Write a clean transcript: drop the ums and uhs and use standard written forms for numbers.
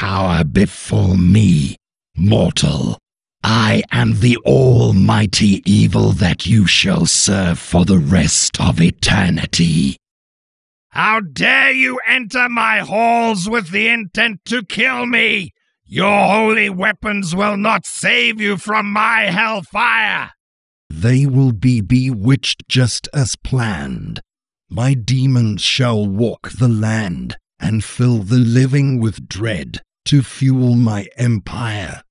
cower before me, mortal. I am the almighty evil that you shall serve for the rest of eternity. How dare you enter my halls with the intent to kill me? Your holy weapons will not save you from my hellfire. They will be bewitched just as planned. My demons shall walk the land and fill the living with dread to fuel my empire.